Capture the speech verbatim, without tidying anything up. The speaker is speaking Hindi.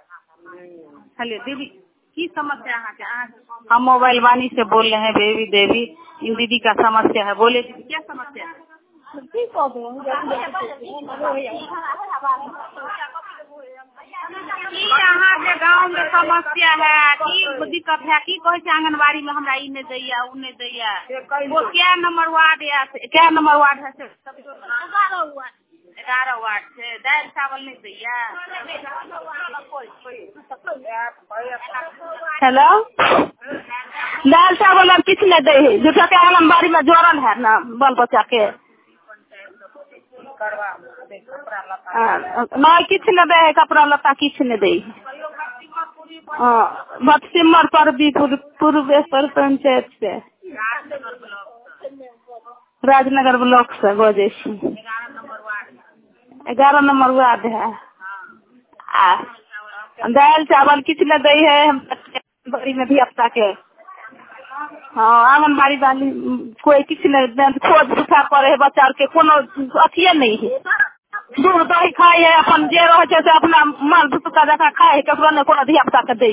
चलिए दीदी की समस्या है क्या? हम मोबाइल वाणी से बोल रहे हैं बेबी देवी। इन दीदी का समस्या है, बोले दीदी क्या समस्या है? यहाँ के गाँव में समस्या है की दिक्कत है की कहे आंगनबाड़ी में हमरा इ नहीं दैया उ नहीं दैया। वो क्या नंबर वार्ड है क्या नंबर वार्ड है? ग्यारह वार्ड से दाल चावल नहीं दैया। हेलो, दाल चावल अब किस नहीं दे है जो के आंगनबाड़ी में जोड़ल है ना बाल बच्चा के नहीं किछ न दे है, कपड़ा लत्ता किछ न दे। भटसिमर पर भी पूर्वेश्वर पंचायत से राजनगर ब्लॉक से बोले ग्यारह नंबर वार्ड है। आ दाल चावल किछ न दे है बड़ी में भी अपना के। हाँ आंगनबाड़ी वाली कोई किछ नहीं खोज सुखा करे है बच्चा के कोनो अथिये नहीं है। दूध दही खाए है अपन जे रहे से अपना माल भूसा जका खाए है ककरो ने कोनो धिया पुता के दे